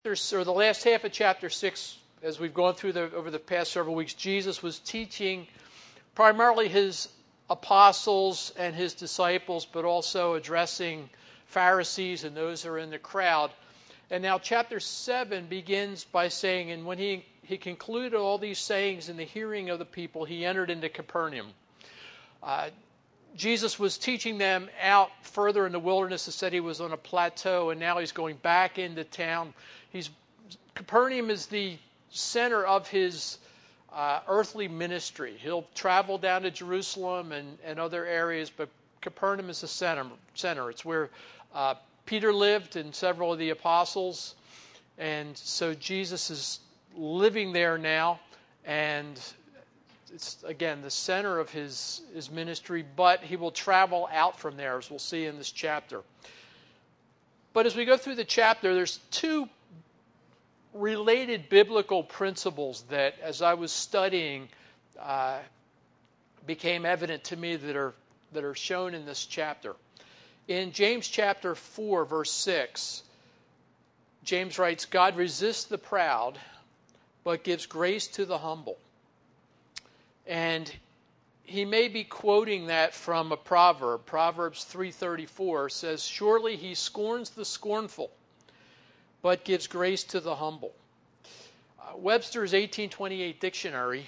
or the last half of chapter 6, as we've gone through over the past several weeks, Jesus was teaching primarily his apostles and his disciples, but also addressing Pharisees and those who are in the crowd. And now chapter 7 begins by saying, and when he concluded all these sayings in the hearing of the people, he entered into Capernaum. Jesus was teaching them out further in the wilderness. It said he was on a plateau, and now he's going back into town. Capernaum is the center of his earthly ministry. He'll travel down to Jerusalem and other areas, but Capernaum is the center. It's where Peter lived and several of the apostles. And so Jesus is living there now, and it's, again, the center of his ministry, but he will travel out from there, as we'll see in this chapter. But as we go through the chapter, there's two related biblical principles that, as I was studying, became evident to me that are shown in this chapter. In James chapter 4, verse 6, James writes, God resists the proud, but gives grace to the humble. And he may be quoting that from a proverb. Proverbs 3:34 says, surely he scorns the scornful, but gives grace to the humble. Webster's 1828 dictionary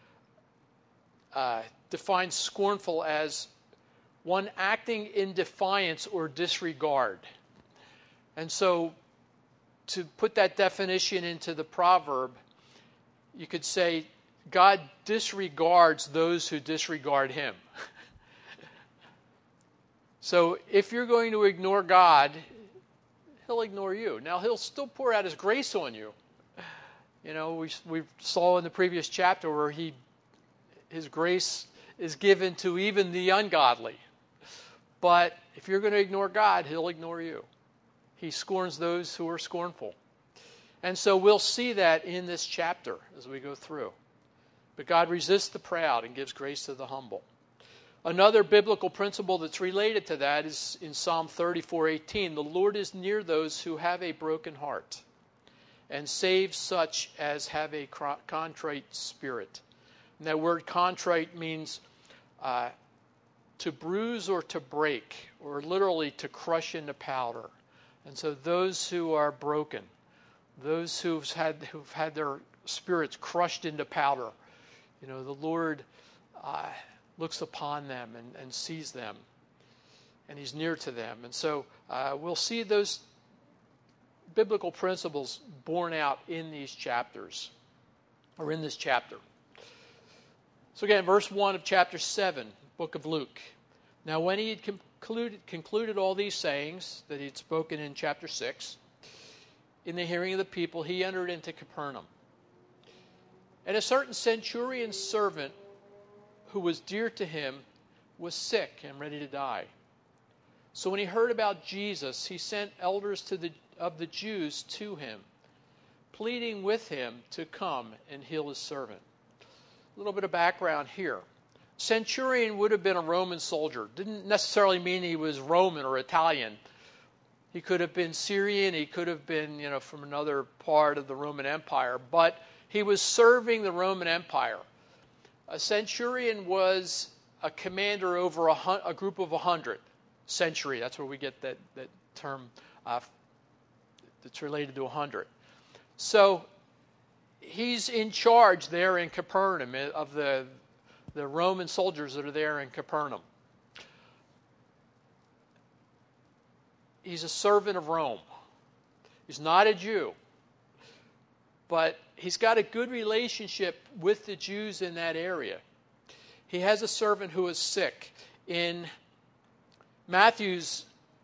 defines scornful as one acting in defiance or disregard. And so, to put that definition into the proverb, you could say, God disregards those who disregard him. So if you're going to ignore God, he'll ignore you. Now, he'll still pour out his grace on you. You know, we saw in the previous chapter where his grace is given to even the ungodly. But if you're going to ignore God, he'll ignore you. He scorns those who are scornful. And so we'll see that in this chapter as we go through. But God resists the proud and gives grace to the humble. Another biblical principle that's related to that is in Psalm 34:18. The Lord is near those who have a broken heart and saves such as have a contrite spirit. And that word contrite means to bruise or to break, or literally to crush into powder. And so those who are broken, those who've had their spirits crushed into powder, you know, the Lord looks upon them and sees them, and he's near to them. And so we'll see those biblical principles borne out in these chapters, or in this chapter. So again, verse 1 of chapter 7, book of Luke. Now when he had concluded all these sayings that he had spoken in chapter 6, in the hearing of the people, he entered into Capernaum. And a certain centurion's servant, who was dear to him, was sick and ready to die. So when he heard about Jesus, he sent elders of the Jews to him, pleading with him to come and heal his servant. A little bit of background here. Centurion would have been a Roman soldier. Didn't necessarily mean he was Roman or Italian. He could have been Syrian. He could have been, from another part of the Roman Empire. But he was serving the Roman Empire. A centurion was a commander over a group of 100. Century, that's where we get that term that's related to 100. So he's in charge there in Capernaum of the Roman soldiers that are there in Capernaum. He's a servant of Rome. He's not a Jew. But he's got a good relationship with the Jews in that area. He has a servant who is sick. In Matthew's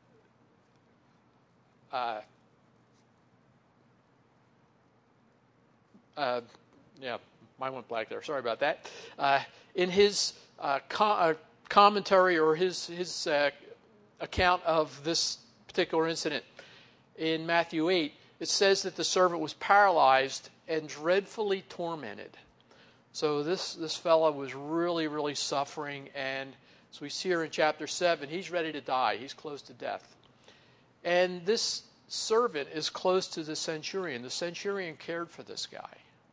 mine went blank there. Sorry about that. In his commentary or his account of this particular incident in Matthew 8, it says that the servant was paralyzed and dreadfully tormented. So this fellow was really, really suffering, and as we see here in chapter 7, he's ready to die. He's close to death. And this servant is close to the centurion. The centurion cared for this guy.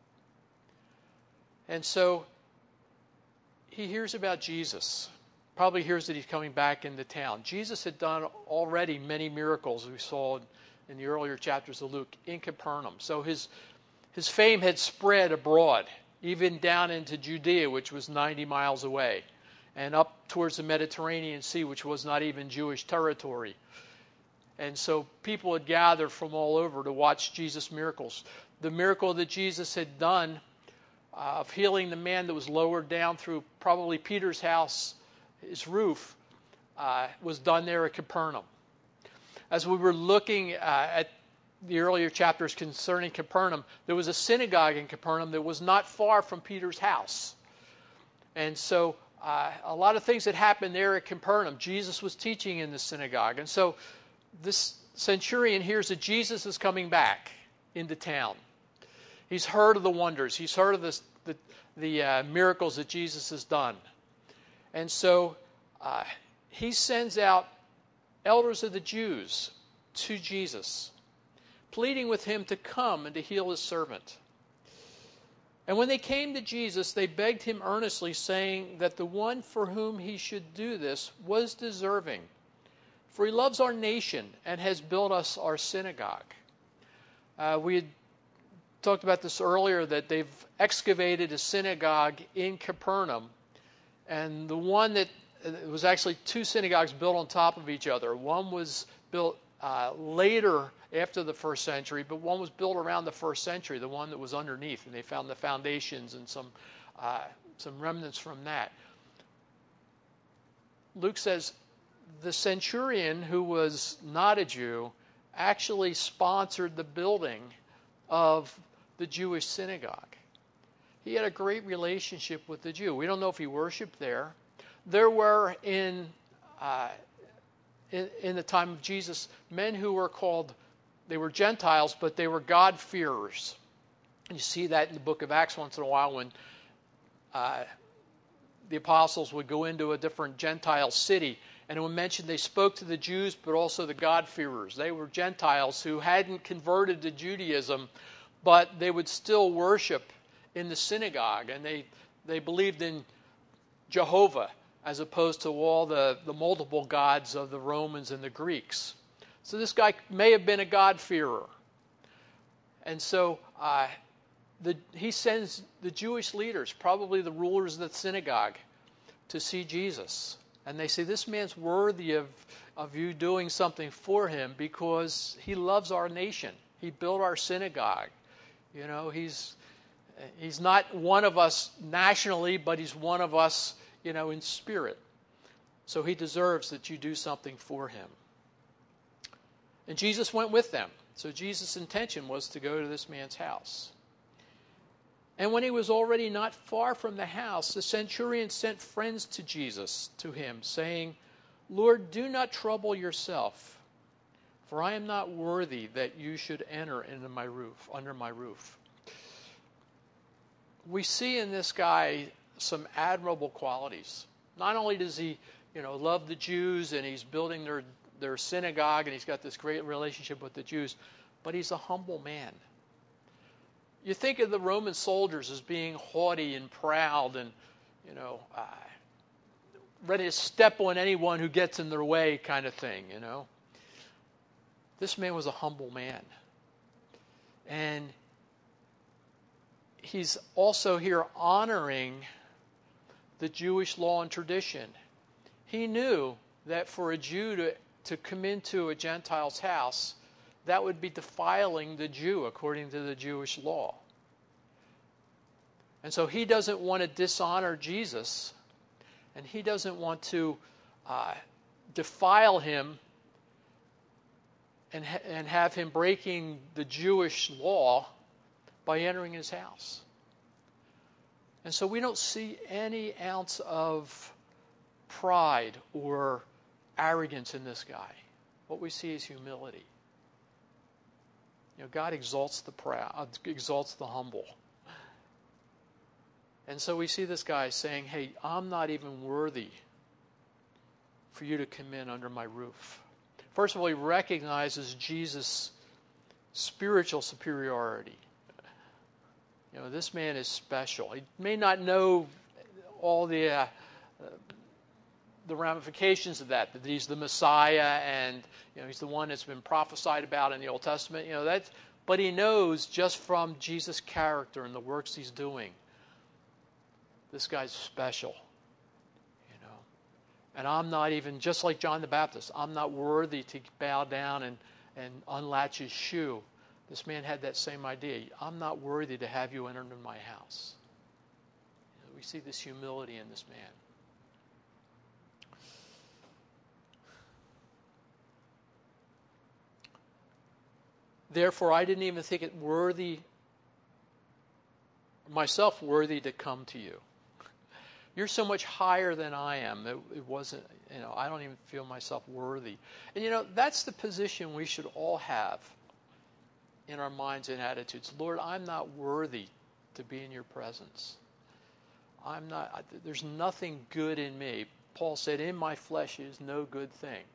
And so he hears about Jesus. Probably hears that he's coming back into town. Jesus had done already many miracles we saw in the earlier chapters of Luke in Capernaum. So his fame had spread abroad, even down into Judea, which was 90 miles away, and up towards the Mediterranean Sea, which was not even Jewish territory. And so people had gathered from all over to watch Jesus' miracles. The miracle that Jesus had done of healing the man that was lowered down through probably Peter's house, his roof, was done there at Capernaum. As we were looking at the earlier chapters concerning Capernaum, there was a synagogue in Capernaum that was not far from Peter's house. And so a lot of things that happened there at Capernaum. Jesus was teaching in the synagogue. And so this centurion hears that Jesus is coming back into town. He's heard of the wonders. He's heard of the miracles that Jesus has done. And so he sends out elders of the Jews to Jesus, pleading with him to come and to heal his servant. And when they came to Jesus, they begged him earnestly, saying that the one for whom he should do this was deserving, for he loves our nation and has built us our synagogue. We had talked about this earlier, that they've excavated a synagogue in Capernaum, and the one that it was actually two synagogues built on top of each other. One was built later after the first century, but one was built around the first century, the one that was underneath, and they found the foundations and some remnants from that. Luke says the centurion, who was not a Jew, actually sponsored the building of the Jewish synagogue. He had a great relationship with the Jew. We don't know if he worshipped there. There were in the time of Jesus men who were called, they were Gentiles, but they were God-fearers. You see that in the book of Acts once in a while when the apostles would go into a different Gentile city, and it would mention they spoke to the Jews but also the God-fearers. They were Gentiles who hadn't converted to Judaism, but they would still worship in the synagogue, and they believed in Jehovah as opposed to all the multiple gods of the Romans and the Greeks. So this guy may have been a God-fearer. And so he sends the Jewish leaders, probably the rulers of the synagogue, to see Jesus. And they say, this man's worthy of you doing something for him because he loves our nation. He built our synagogue. You know, he's not one of us nationally, but he's one of us, you know, in spirit. So he deserves that you do something for him. And Jesus went with them. So Jesus' intention was to go to this man's house. And when he was already not far from the house, the centurion sent friends to Jesus, to him, saying, Lord, do not trouble yourself, for I am not worthy that you should enter under my roof. We see in this guy some admirable qualities. Not only does he, love the Jews, and he's building their synagogue, and he's got this great relationship with the Jews, but he's a humble man. You think of the Roman soldiers as being haughty and proud and, ready to step on anyone who gets in their way kind of thing, This man was a humble man. And he's also here honoring the Jewish law and tradition. He knew that for a Jew to come into a Gentile's house, that would be defiling the Jew according to the Jewish law. And so he doesn't want to dishonor Jesus, and he doesn't want to defile him and have him breaking the Jewish law by entering his house. And so we don't see any ounce of pride or arrogance in this guy. What we see is humility. God exalts the proud, exalts the humble. And so we see this guy saying, hey, I'm not even worthy for you to come in under my roof. First of all, he recognizes Jesus' spiritual superiority. You know, this man is special. He may not know all the ramifications of that he's the Messiah and, you know, he's the one that's been prophesied about in the Old Testament. You know, but he knows just from Jesus' character and the works he's doing, this guy's special. And I'm not even, just like John the Baptist, I'm not worthy to bow down and unlatch his shoe. This man had that same idea. I'm not worthy to have you enter into my house. You know, we see this humility in this man. Therefore, I didn't even think it myself worthy to come to you. You're so much higher than I am. It wasn't, you know, I don't even feel myself worthy. And, you know, that's the position we should all have in our minds and attitudes. Lord, I'm not worthy to be in your presence. There's nothing good in me. Paul said, in my flesh is no good thing.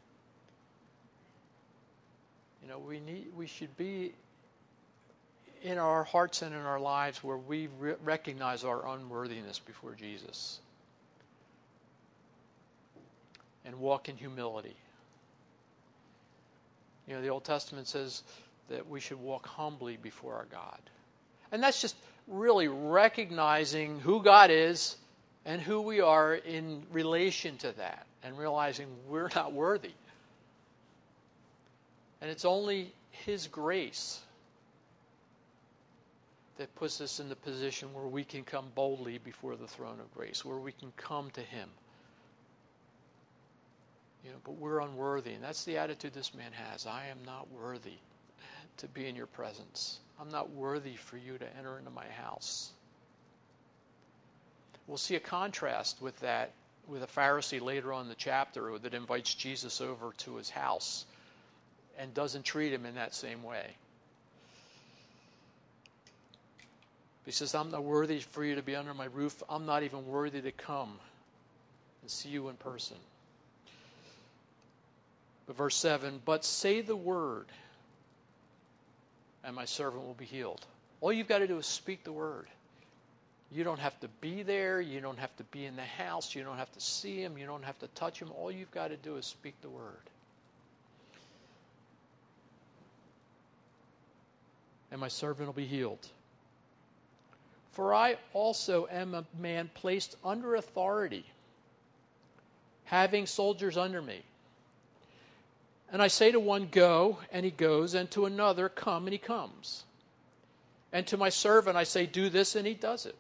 You know, we should be in our hearts and in our lives where we recognize our unworthiness before Jesus and walk in humility. You know, the Old Testament says that we should walk humbly before our God. And that's just really recognizing who God is and who we are in relation to that and realizing we're not worthy. And it's only His grace that puts us in the position where we can come boldly before the throne of grace, where we can come to Him. You know, but we're unworthy, and that's the attitude this man has. I am not worthy to be in your presence. I'm not worthy for you to enter into my house. We'll see a contrast with that, with a Pharisee later on in the chapter that invites Jesus over to his house and doesn't treat him in that same way. He says, I'm not worthy for you to be under my roof. I'm not even worthy to come and see you in person. But verse 7, but say the word, and my servant will be healed. All you've got to do is speak the word. You don't have to be there. You don't have to be in the house. You don't have to see him. You don't have to touch him. All you've got to do is speak the word. And my servant will be healed. For I also am a man placed under authority, having soldiers under me. And I say to one, go, and he goes, and to another, come, and he comes. And to my servant I say, do this, and he does it.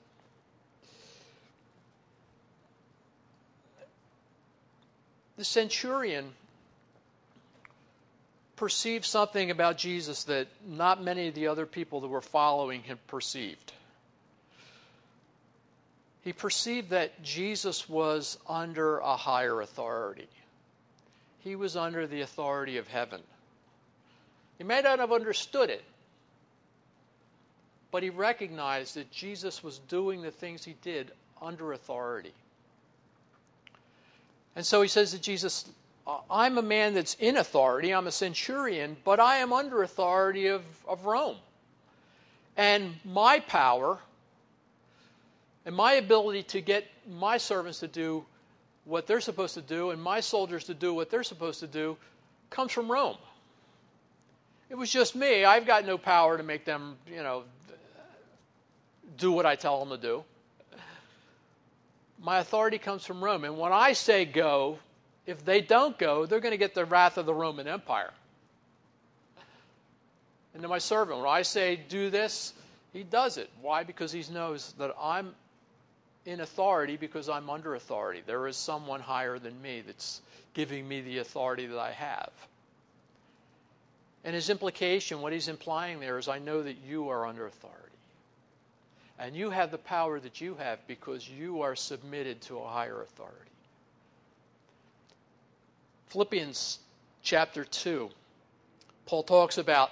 The centurion perceived something about Jesus that not many of the other people that were following him perceived. He perceived that Jesus was under a higher authority. He was under the authority of heaven. He may not have understood it, but he recognized that Jesus was doing the things he did under authority. And so he says to Jesus, I'm a man that's in authority. I'm a centurion, but I am under authority of Rome. And my power and my ability to get my servants to do what they're supposed to do and my soldiers to do what they're supposed to do comes from Rome. It was just me. I've got no power to make them, do what I tell them to do. My authority comes from Rome. And when I say go, if they don't go, they're going to get the wrath of the Roman Empire. And to my servant, when I say do this, he does it. Why? Because he knows that I'm in authority because I'm under authority. There is someone higher than me that's giving me the authority that I have. And his implication, what he's implying there is, I know that you are under authority. And you have the power that you have because you are submitted to a higher authority. Philippians chapter 2, Paul talks about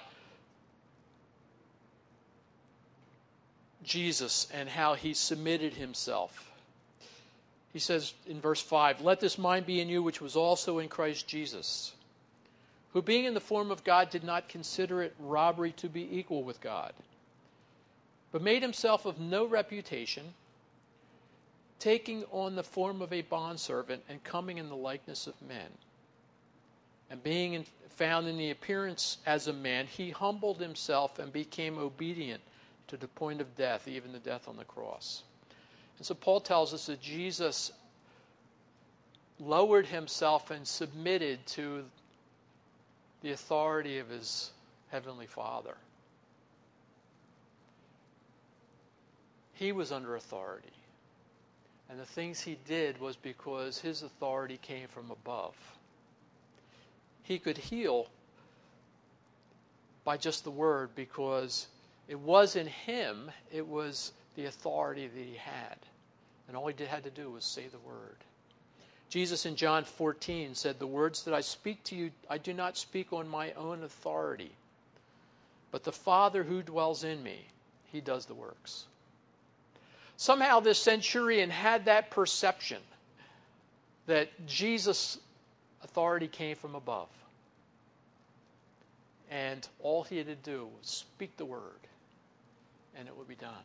Jesus and how he submitted himself. He says in verse 5, let this mind be in you which was also in Christ Jesus, who being in the form of God did not consider it robbery to be equal with God, but made himself of no reputation, taking on the form of a bondservant and coming in the likeness of men. And being found in the appearance as a man, he humbled himself and became obedient to the point of death, even the death on the cross. And so Paul tells us that Jesus lowered himself and submitted to the authority of his heavenly Father. He was under authority. And the things he did was because his authority came from above. He could heal by just the word because it wasn't him, it was the authority that he had. And all he had to do was say the word. Jesus in John 14 said, "The words that I speak to you, I do not speak on my own authority, but the Father who dwells in me, he does the works." Somehow this centurion had that perception that Jesus' authority came from above. And all he had to do was speak the word, and it would be done.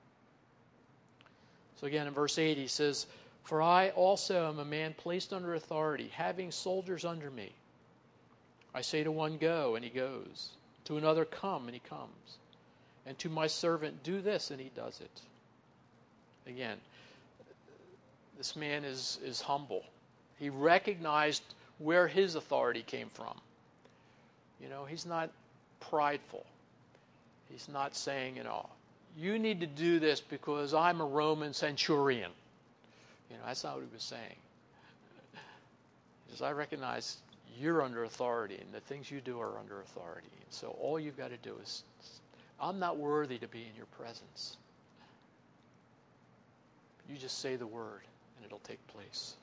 So again, in verse 8, he says, "For I also am a man placed under authority, having soldiers under me. I say to one, go, and he goes. To another, come, and he comes. And to my servant, do this, and he does it." Again, this man is humble. He recognized where his authority came from. You know, he's not prideful. He's not saying, you need to do this because I'm a Roman centurion. That's not what he was saying. He says, I recognize you're under authority and the things you do are under authority. And so all you've got to do is, I'm not worthy to be in your presence. You just say the word and it'll take place.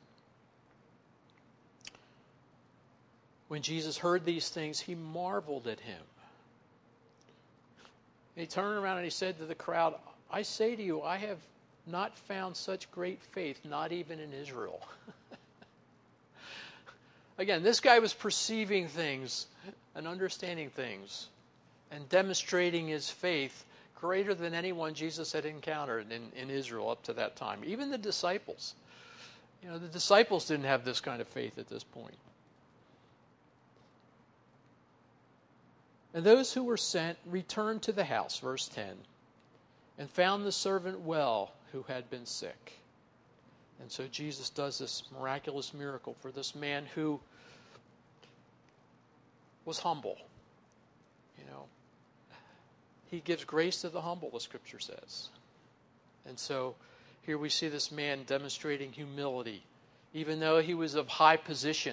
When Jesus heard these things, he marveled at him. And he turned around and he said to the crowd, I say to you, I have not found such great faith, not even in Israel. Again, this guy was perceiving things and understanding things and demonstrating his faith greater than anyone Jesus had encountered in Israel up to that time. Even the disciples. The disciples didn't have this kind of faith at this point. And those who were sent returned to the house, verse 10, and found the servant well who had been sick. And so Jesus does this miraculous miracle for this man who was humble. He gives grace to the humble, the scripture says. And so here we see this man demonstrating humility, even though he was of high position.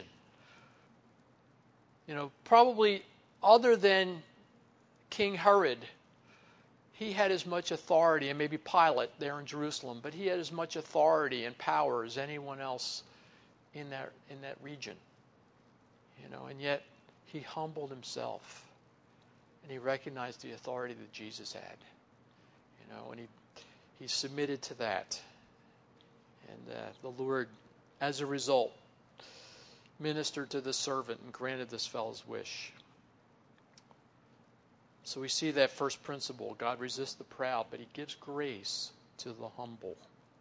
Probably other than King Herod, he had as much authority, and maybe Pilate there in Jerusalem, but he had as much authority and power as anyone else in that region. And yet he humbled himself. And he recognized the authority that Jesus had. And he submitted to that. And the Lord, as a result, ministered to the servant and granted this fellow's wish. So we see that first principle. God resists the proud, but he gives grace to the humble.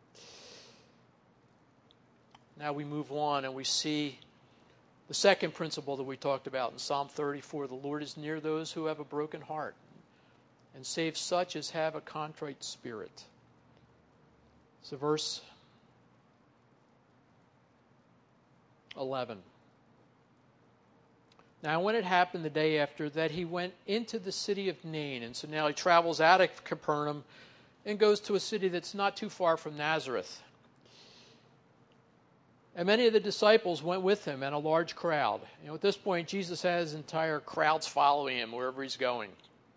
Now we move on and we see the second principle that we talked about in Psalm 34, the Lord is near those who have a broken heart and saves such as have a contrite spirit. So verse 11. Now when it happened the day after that, he went into the city of Nain. And so now he travels out of Capernaum and goes to a city that's not too far from Nazareth. And many of the disciples went with him and a large crowd. At this point, Jesus has entire crowds following him wherever he's going.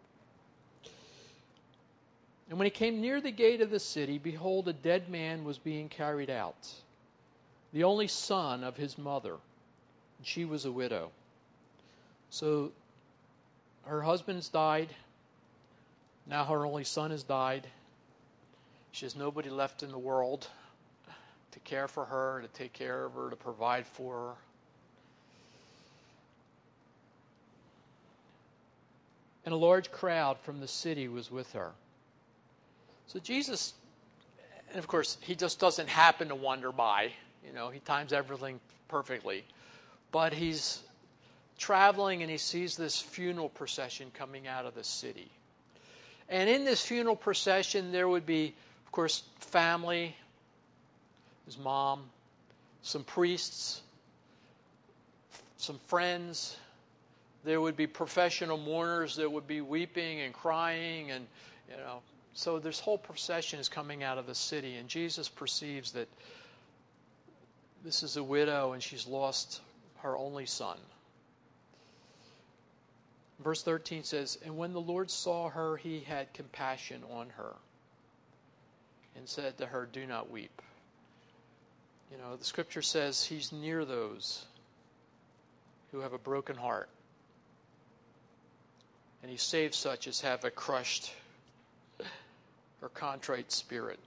And when he came near the gate of the city, behold, a dead man was being carried out, the only son of his mother. And she was a widow. So her husband's died. Now her only son has died. She has nobody left in the world to care for her, to take care of her, to provide for her. and a large crowd from the city was with her. So Jesus, and of course, he just doesn't happen to wander by. He times everything perfectly. But he's traveling and he sees this funeral procession coming out of the city. And in this funeral procession, there would be, of course, family, his mom, some priests, some friends. There would be professional mourners that would be weeping and crying, and so this whole procession is coming out of the city, and Jesus perceives that this is a widow and she's lost her only son. Verse 13 says, "And when the Lord saw her, he had compassion on her and said to her, 'Do not weep.'" The scripture says he's near those who have a broken heart. And he saves such as have a crushed or contrite spirit.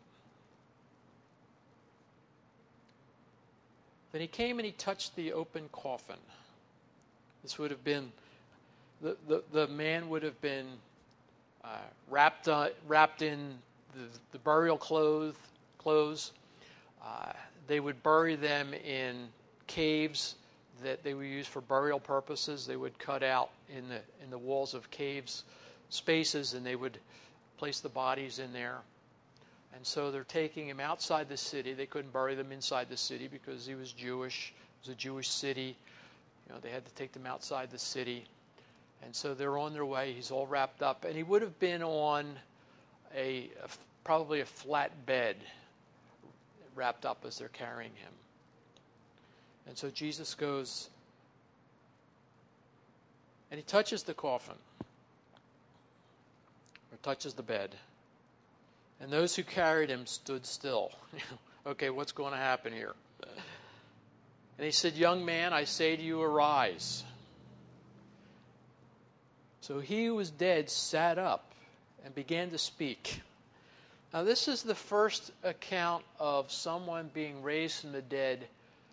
Then he came and he touched the open coffin. This would have been, the man would have been wrapped in the burial clothes. They would bury them in caves that they would use for burial purposes. They would cut out in the walls of caves spaces, and they would place the bodies in there. And so they're taking him outside the city. They couldn't bury them inside the city because he was Jewish. It was a Jewish city. They had to take them outside the city. And so they're on their way. He's all wrapped up. And he would have been on probably a flat bed, wrapped up as they're carrying him. And so Jesus goes and he touches the coffin, or touches the bed. And those who carried him stood still. Okay, what's going to happen here? And he said, "Young man, I say to you, arise." So he who was dead sat up and began to speak. Now, this is the first account of someone being raised from the dead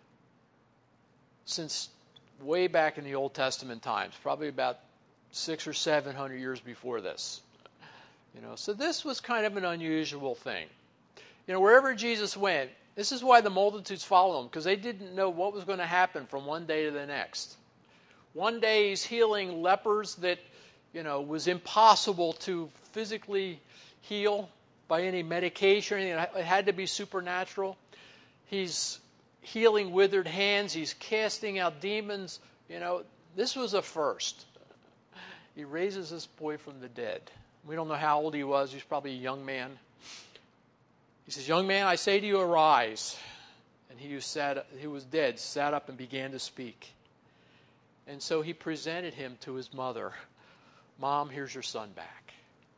since way back in the Old Testament times, probably about 600 or 700 years before this. So this was kind of an unusual thing. Wherever Jesus went, this is why the multitudes followed him, because they didn't know what was going to happen from one day to the next. One day he's healing lepers that, was impossible to physically heal by any medication. It had to be supernatural. He's healing withered hands. He's casting out demons. This was a first. He raises this boy from the dead. We don't know how old he was. He was probably a young man. He says, "Young man, I say to you, arise." And he who was dead sat up and began to speak. And so he presented him to his mother. "Mom, here's your son back."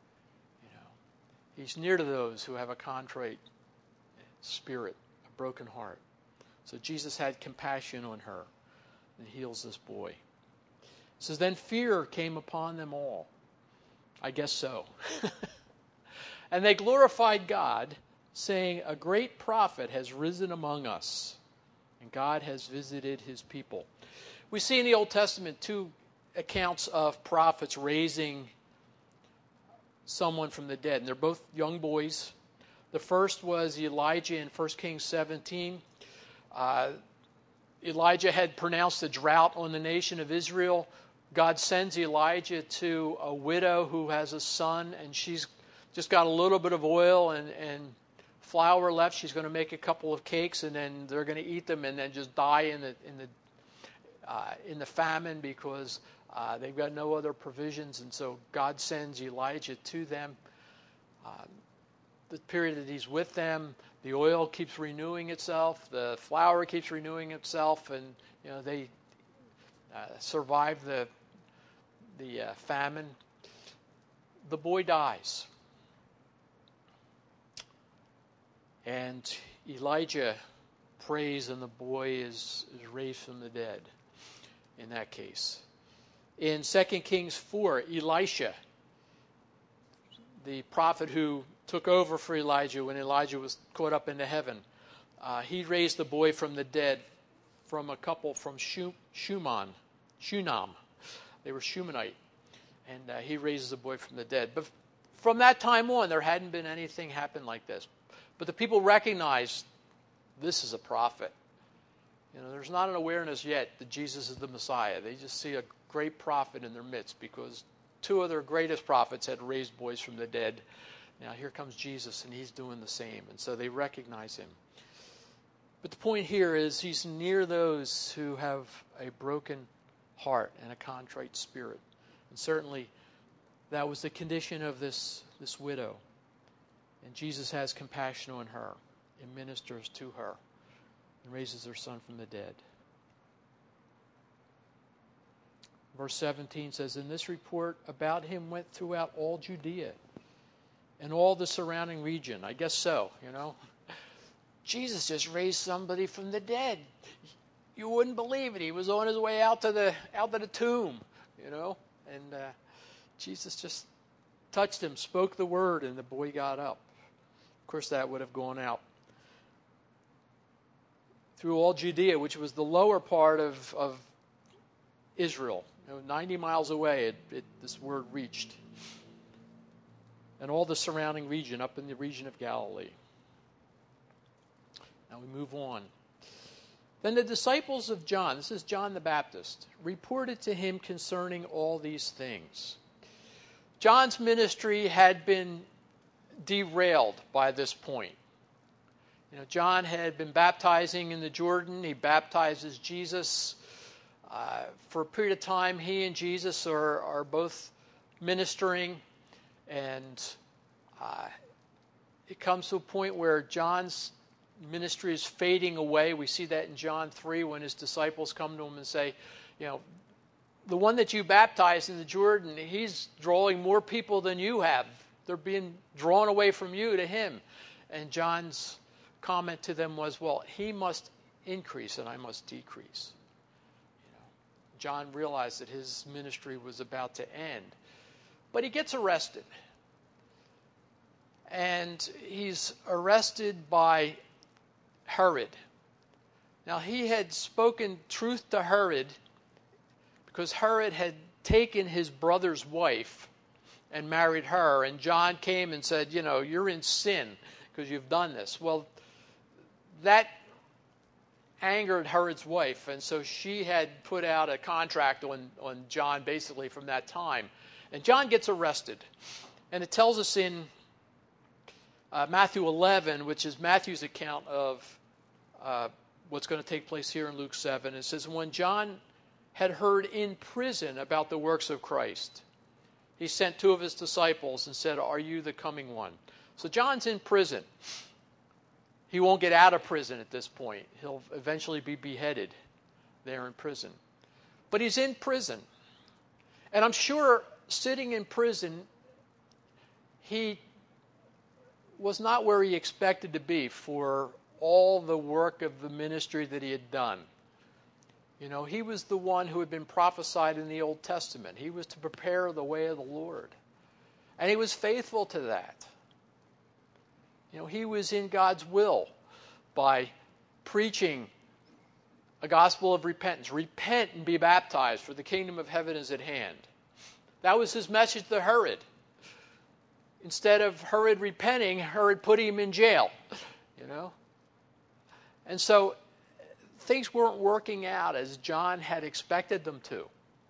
He's near to those who have a contrite spirit, a broken heart. So Jesus had compassion on her and heals this boy. It says, "Then fear came upon them all." I guess so. "And they glorified God, saying, 'A great prophet has risen among us, and God has visited his people.'" We see in the Old Testament two accounts of prophets raising someone from the dead, and they're both young boys. The first was Elijah in 1 Kings 17. Elijah had pronounced a drought on the nation of Israel. God sends Elijah to a widow who has a son, and she's just got a little bit of oil and flour left. She's going to make a couple of cakes, and then they're going to eat them and then just die in the famine because they've got no other provisions. And so God sends Elijah to them. The period that he's with them, the oil keeps renewing itself, the flour keeps renewing itself, and they survive the famine. The boy dies, and Elijah prays, and the boy is raised from the dead. In that case, in 2 Kings 4, Elisha, the prophet who took over for Elijah when Elijah was caught up into heaven, he raised the boy from the dead from a couple from Shunam. They were Shumanite. and he raises a boy from the dead. But from that time on, there hadn't been anything happen like this. But the people recognized this is a prophet. There's not an awareness yet that Jesus is the Messiah. They just see a great prophet in their midst because two of their greatest prophets had raised boys from the dead. Now here comes Jesus, and he's doing the same. And so they recognize him. But the point here is he's near those who have a broken heart and a contrite spirit. And certainly that was the condition of this widow. And Jesus has compassion on her and ministers to her and raises her son from the dead. Verse 17 says, "And this report about him went throughout all Judea and all the surrounding region." I guess so, Jesus just raised somebody from the dead. You wouldn't believe it. He was on his way out to the tomb, and Jesus just touched him, spoke the word, and the boy got up. Of course, that would have gone out through all Judea, which was the lower part of Israel. 90 miles away, this word reached. And all the surrounding region, up in the region of Galilee. Now we move on. Then the disciples of John, this is John the Baptist, reported to him concerning all these things. John's ministry had been derailed by this point. John had been baptizing in the Jordan. He baptizes Jesus. For a period of time, he and Jesus are both ministering. And it comes to a point where John's ministry is fading away. We see that in John 3 when his disciples come to him and say, the one that you baptized in the Jordan, he's drawing more people than you have. They're being drawn away from you to him. And John's comment to them was, well, he must increase and I must decrease. John realized that his ministry was about to end. But he gets arrested. And he's arrested by Herod. Now, he had spoken truth to Herod because Herod had taken his brother's wife and married her. And John came and said, you're in sin because you've done this. Well, that angered Herod's wife, and so she had put out a contract on John basically from that time. And John gets arrested. And it tells us in Matthew 11, which is Matthew's account of what's going to take place here in Luke 7. It says, when John had heard in prison about the works of Christ, he sent two of his disciples and said, "Are you the coming one?" So John's in prison. He won't get out of prison at this point. He'll eventually be beheaded there in prison. But he's in prison. And I'm sure sitting in prison, he was not where he expected to be for all the work of the ministry that he had done. He was the one who had been prophesied in the Old Testament. He was to prepare the way of the Lord. And he was faithful to that. He was in God's will by preaching a gospel of repentance. Repent and be baptized, for the kingdom of heaven is at hand. That was his message to Herod. Instead of Herod repenting, Herod put him in jail. And so things weren't working out as John had expected them to.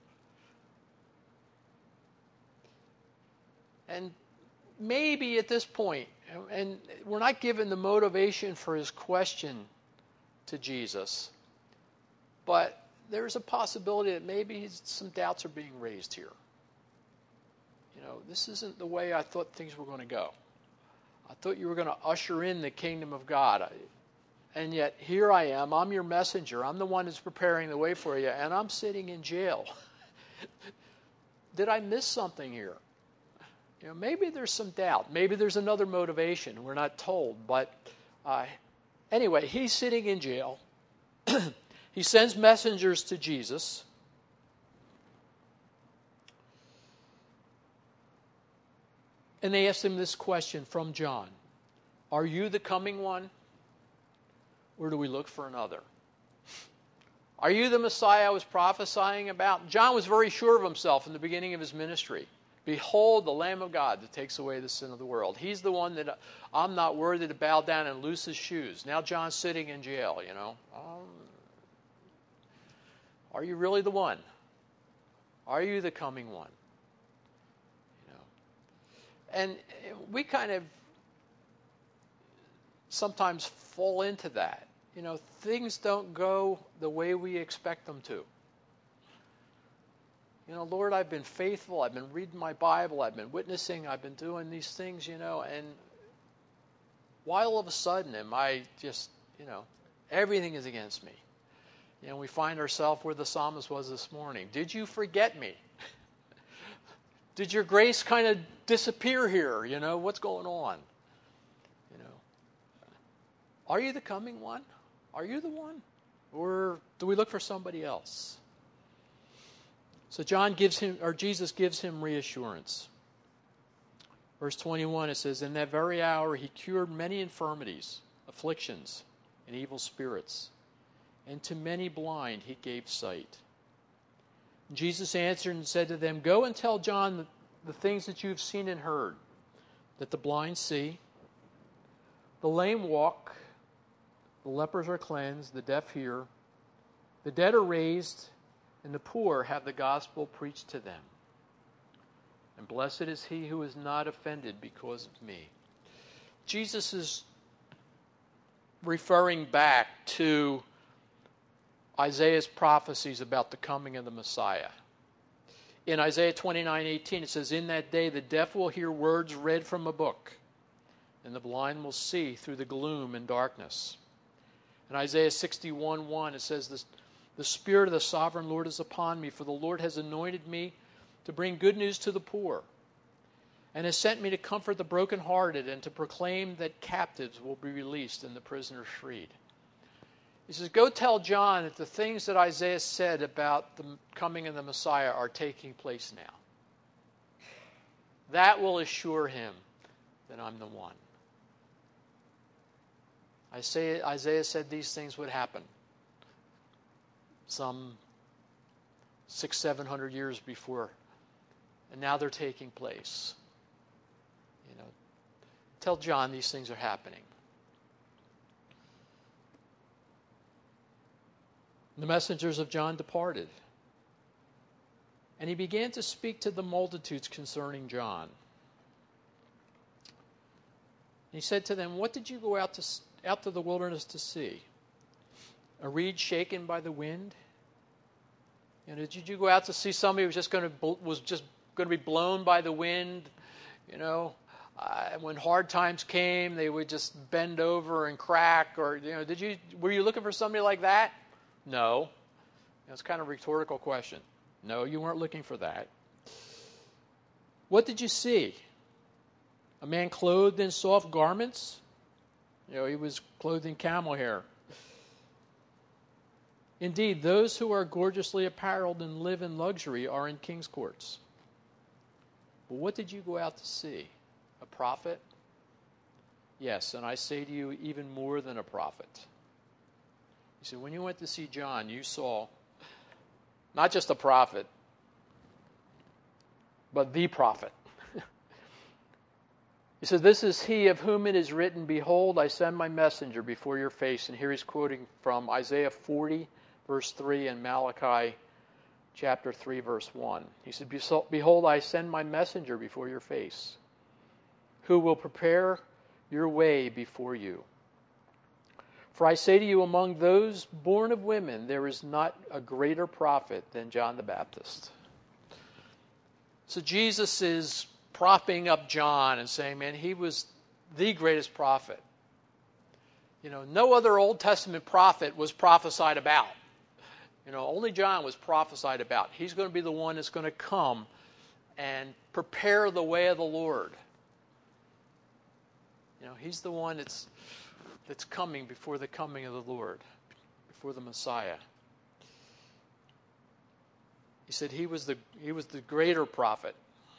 And maybe at this point, and we're not given the motivation for his question to Jesus, but there's a possibility that maybe some doubts are being raised here. This isn't the way I thought things were going to go. I thought you were going to usher in the kingdom of God. And yet here I am. I'm your messenger. I'm the one who's preparing the way for you, and I'm sitting in jail. Did I miss something here? Maybe there's some doubt. Maybe there's another motivation. We're not told. But anyway, he's sitting in jail. He sends messengers to Jesus. And they asked him this question from John. Are you the coming one? Or do we look for another? Are you the Messiah I was prophesying about? John was very sure of himself in the beginning of his ministry. Behold, the Lamb of God that takes away the sin of the world. He's the one that I'm not worthy to bow down and loose his shoes. Now John's sitting in jail, Are you really the one? Are you the coming one? And we kind of sometimes fall into that. Things don't go the way we expect them to. Lord, I've been faithful. I've been reading my Bible. I've been witnessing. I've been doing these things, and why all of a sudden am I just, everything is against me? We find ourselves where the psalmist was this morning. Did you forget me? Did your grace kind of disappear here? What's going on? Are you the coming one? Are you the one? Or do we look for somebody else? So Jesus gives him reassurance. Verse 21, it says, in that very hour he cured many infirmities, afflictions, and evil spirits, and to many blind he gave sight. Jesus answered and said to them, go and tell John the things that you've seen and heard, that the blind see, the lame walk, the lepers are cleansed, the deaf hear, the dead are raised, and the poor have the gospel preached to them. And blessed is he who is not offended because of me. Jesus is referring back to Isaiah's prophecies about the coming of the Messiah. In Isaiah 29:18, it says, in that day the deaf will hear words read from a book, and the blind will see through the gloom and darkness. In Isaiah 61:1, it says, the Spirit of the Sovereign Lord is upon me, for the Lord has anointed me to bring good news to the poor, and has sent me to comfort the brokenhearted and to proclaim that captives will be released and the prisoners freed. He says, go tell John that the things that Isaiah said about the coming of the Messiah are taking place now. That will assure him that I'm the one. Isaiah said these things would happen some 600-700 years before, and now they're taking place. Tell John these things are happening. The messengers of John departed, and he began to speak to the multitudes concerning John. He said to them, what did you go out to the wilderness to see? A reed shaken by the wind? Did you go out to see somebody who was just going to be blown by the wind? When hard times came, they would just bend over and crack. Or were you looking for somebody like that? No. That's kind of a rhetorical question. No, you weren't looking for that. What did you see? A man clothed in soft garments? He was clothed in camel hair. Indeed, those who are gorgeously apparelled and live in luxury are in king's courts. But what did you go out to see? A prophet? Yes, and I say to you, even more than a prophet. You see, when you went to see John, you saw not just a prophet, but the prophet. He says, this is he of whom it is written, behold, I send my messenger before your face. And here he's quoting from Isaiah 40, verse 3, and Malachi chapter 3, verse 1. He said, behold, I send my messenger before your face, who will prepare your way before you. For I say to you, among those born of women, there is not a greater prophet than John the Baptist. So Jesus is propping up John and saying, man, he was the greatest prophet. No other Old Testament prophet was prophesied about. Only John was prophesied about. He's going to be the one that's going to come and prepare the way of the Lord. He's the one that's coming before the coming of the Lord, before the Messiah. He said he was the greater prophet.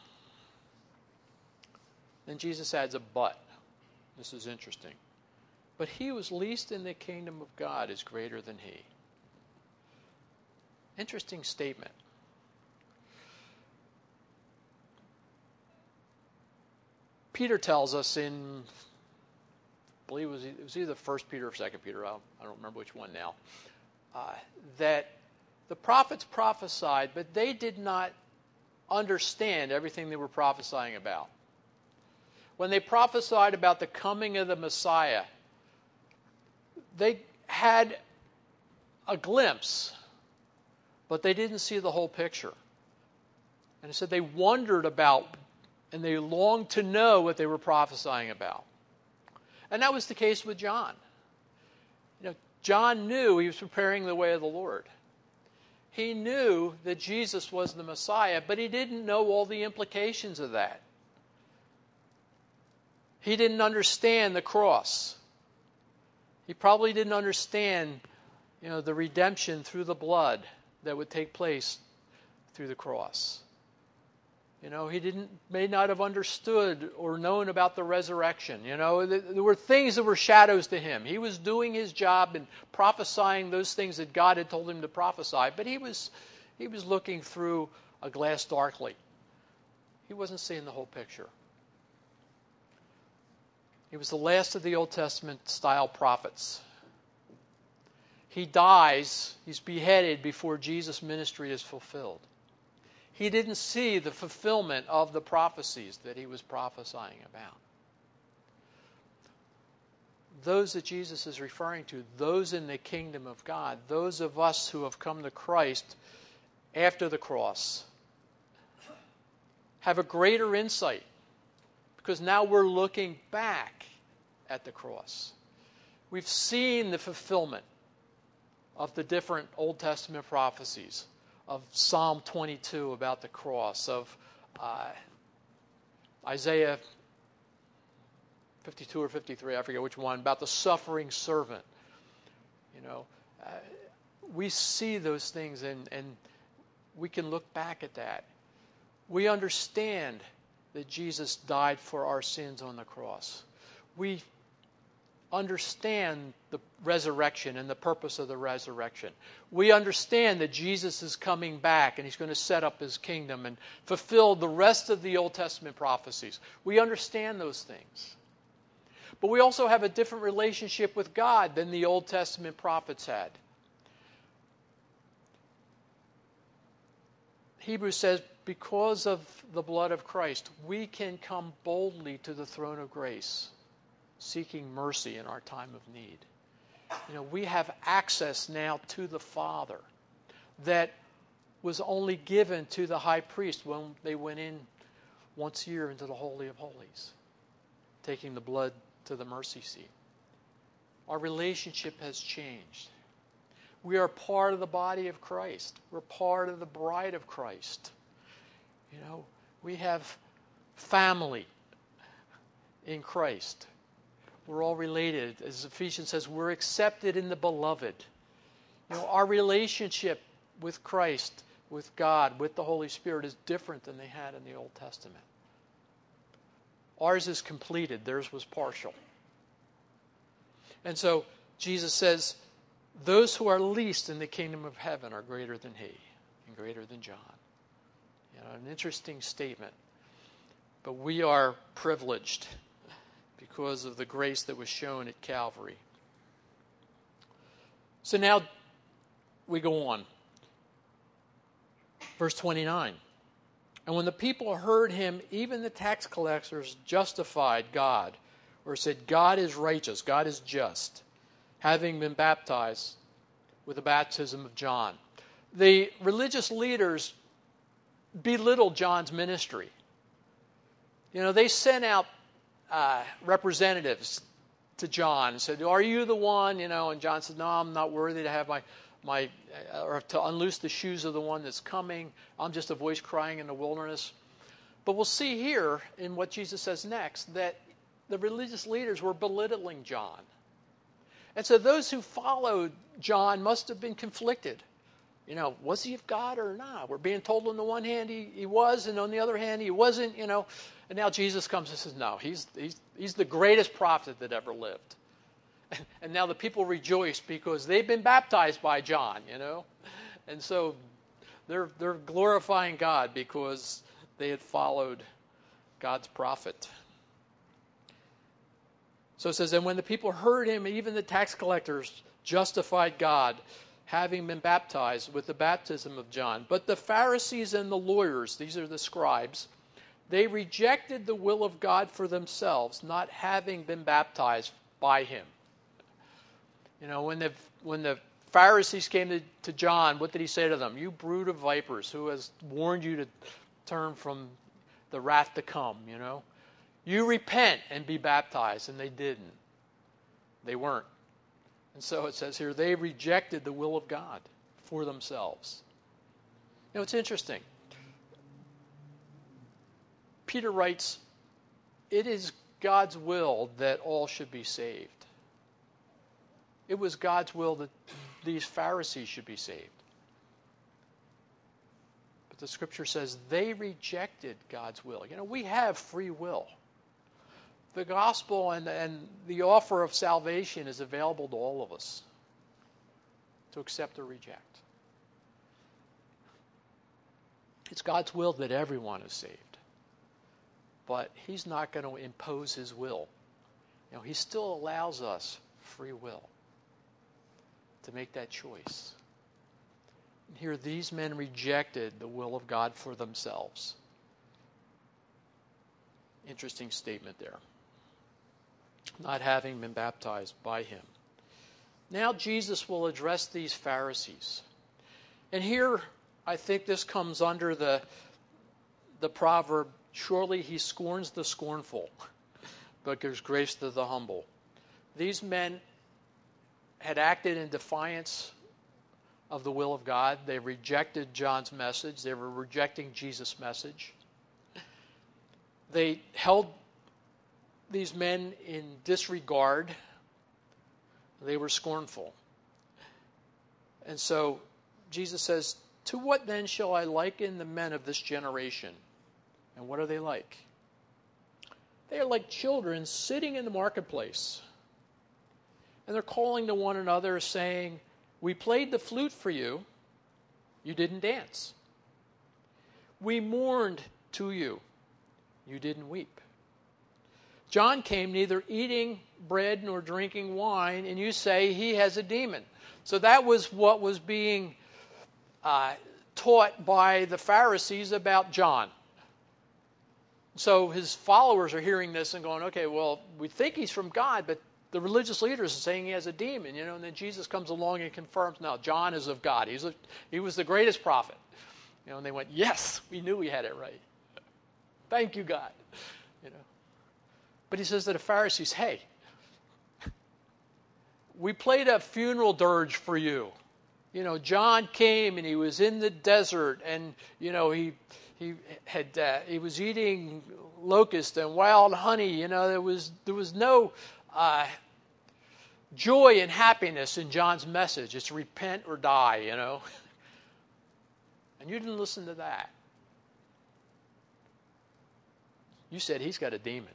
Then Jesus adds a but. This is interesting. But he who is least in the kingdom of God is greater than he. Interesting statement. Peter tells us in, I believe it was either 1 Peter or 2 Peter, I don't remember which one now, that the prophets prophesied, but they did not understand everything they were prophesying about. When they prophesied about the coming of the Messiah, they had a glimpse, but they didn't see the whole picture. And it said they wondered about and they longed to know what they were prophesying about. And that was the case with John. John knew he was preparing the way of the Lord. He knew that Jesus was the Messiah, but he didn't know all the implications of that. He didn't understand the cross. He probably didn't understand, the redemption through the blood that would take place through the cross. He may not have understood or known about the resurrection. There were things that were shadows to him. He was doing his job and prophesying those things that God had told him to prophesy, but he was looking through a glass darkly. He wasn't seeing the whole picture. He was the last of the Old Testament style prophets. He dies, he's beheaded before Jesus' ministry is fulfilled. He didn't see the fulfillment of the prophecies that he was prophesying about. Those that Jesus is referring to, those in the kingdom of God, those of us who have come to Christ after the cross, have a greater insight because now we're looking back at the cross. We've seen the fulfillment of the different Old Testament prophecies, of Psalm 22 about the cross, of Isaiah 52 or 53, I forget which one, about the suffering servant. We see those things and we can look back at that. We understand that Jesus died for our sins on the cross. We understand the resurrection and the purpose of the resurrection. We understand that Jesus is coming back and he's going to set up his kingdom and fulfill the rest of the Old Testament prophecies. We understand those things. But we also have a different relationship with God than the Old Testament prophets had. Hebrews says, because of the blood of Christ, we can come boldly to the throne of grace, seeking mercy in our time of need. We have access now to the Father that was only given to the high priest when they went in once a year into the Holy of Holies, taking the blood to the mercy seat. Our relationship has changed. We are part of the body of Christ. We're part of the bride of Christ. We have family in Christ. We're all related. As Ephesians says, we're accepted in the beloved. Our relationship with Christ, with God, with the Holy Spirit is different than they had in the Old Testament. Ours is completed. Theirs was partial. And so Jesus says, those who are least in the kingdom of heaven are greater than he and greater than John. An interesting statement. But we are privileged because of the grace that was shown at Calvary. So now we go on. Verse 29. And when the people heard him, even the tax collectors justified God, or said, God is righteous, God is just, having been baptized with the baptism of John. The religious leaders belittled John's ministry. They sent out representatives to John and said, are you the one? And John said, no, I'm not worthy to have or to unloose the shoes of the one that's coming. I'm just a voice crying in the wilderness. But we'll see here in what Jesus says next that the religious leaders were belittling John. And so those who followed John must have been conflicted. Was he of God or not? We're being told on the one hand he was, and on the other hand he wasn't, And now Jesus comes and says, no, he's the greatest prophet that ever lived. And now the people rejoice because they've been baptized by John, And so they're glorifying God because they had followed God's prophet. So it says, and when the people heard him, even the tax collectors justified God, having been baptized with the baptism of John. But the Pharisees and the lawyers, these are the scribes, they rejected the will of God for themselves, not having been baptized by him. You know, when the Pharisees came to John, what did he say to them? You brood of vipers, who has warned you to turn from the wrath to come, you know? You repent and be baptized, and they didn't. They weren't. And so it says here, they rejected the will of God for themselves. You know, it's interesting. Peter writes, it is God's will that all should be saved. It was God's will that these Pharisees should be saved. But the scripture says they rejected God's will. You know, we have free will. The gospel and the offer of salvation is available to all of us to accept or reject. It's God's will that everyone is saved. But he's not going to impose his will. You know, he still allows us free will to make that choice. And here, these men rejected the will of God for themselves. Interesting statement there. Not having been baptized by him. Now Jesus will address these Pharisees. And here, I think this comes under the proverb, surely he scorns the scornful, but gives grace to the humble. These men had acted in defiance of the will of God. They rejected John's message. They were rejecting Jesus' message. They held these men in disregard. They were scornful. And so Jesus says, to what then shall I liken the men of this generation? And what are they like? They are like children sitting in the marketplace. And they're calling to one another saying, we played the flute for you. You didn't dance. We mourned to you. You didn't weep. John came neither eating bread nor drinking wine, and you say he has a demon. So that was what was being taught by the Pharisees about John. So his followers are hearing this and going, okay, well, we think he's from God, but the religious leaders are saying he has a demon, you know, and then Jesus comes along and confirms, no, John is of God. He was the greatest prophet. You know, and they went, yes, we knew we had it right. Thank you, God. You know. But he says to the Pharisees, hey, we played a funeral dirge for you. You know, John came and he was in the desert, and you know he was eating locust and wild honey. You know, there was no joy and happiness in John's message. It's repent or die. You know, and you didn't listen to that. You said he's got a demon.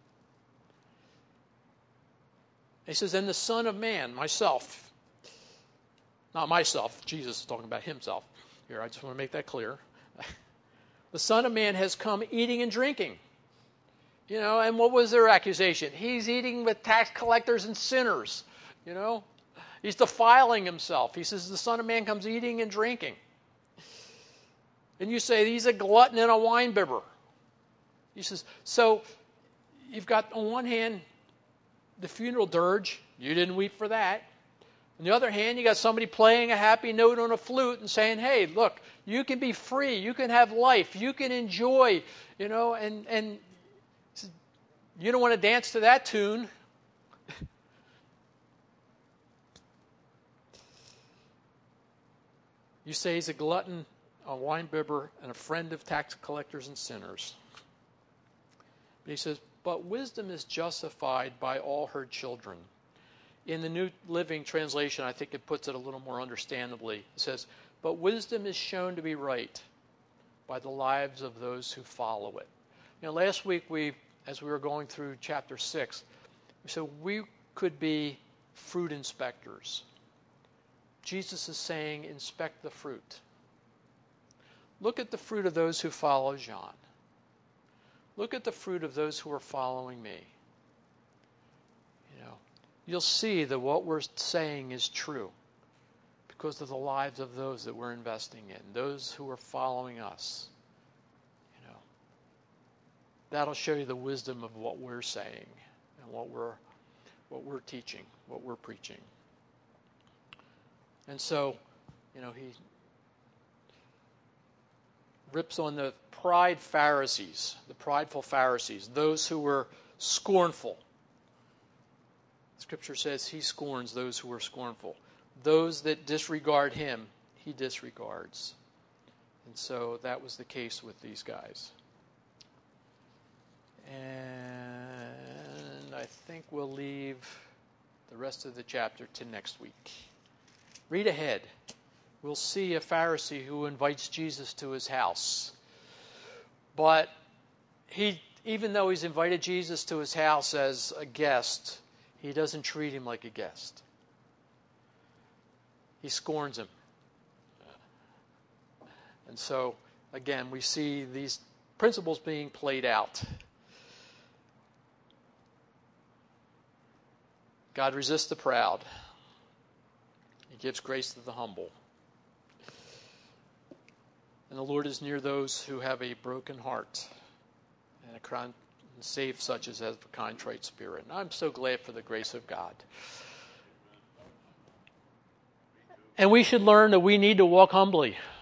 He says, and the Son of Man, myself, not myself, Jesus is talking about himself here. I just want to make that clear. The Son of Man has come eating and drinking. You know, and what was their accusation? He's eating with tax collectors and sinners. You know, he's defiling himself. He says, the Son of Man comes eating and drinking. And you say, he's a glutton and a winebibber. He says, so you've got on one hand the funeral dirge. You didn't weep for that. On the other hand, you got somebody playing a happy note on a flute and saying, hey, look, you can be free. You can have life. You can enjoy, you know, and you don't want to dance to that tune. You say he's a glutton, a winebibber, and a friend of tax collectors and sinners. But he says, but wisdom is justified by all her children. In the New Living Translation, I think it puts it a little more understandably. It says, but wisdom is shown to be right by the lives of those who follow it. You know, last week, as we were going through chapter 6, we said we could be fruit inspectors. Jesus is saying, inspect the fruit. Look at the fruit of those who follow John. Look at the fruit of those who are following me. You'll see that what we're saying is true because of the lives of those that we're investing in, those who are following us. That'll show you the wisdom of what we're saying and what we're teaching, what we're preaching. And so, he rips on the prideful Pharisees, those who were scornful. Scripture says he scorns those who are scornful. Those that disregard him, he disregards. And so that was the case with these guys. And I think we'll leave the rest of the chapter to next week. Read ahead. We'll see a Pharisee who invites Jesus to his house. But even though he's invited Jesus to his house as a guest, he doesn't treat him like a guest. He scorns him. And so, again, we see these principles being played out. God resists the proud. He gives grace to the humble. And the Lord is near those who have a broken heart and save such as have a contrite spirit. And I'm so glad for the grace of God. And we should learn that we need to walk humbly.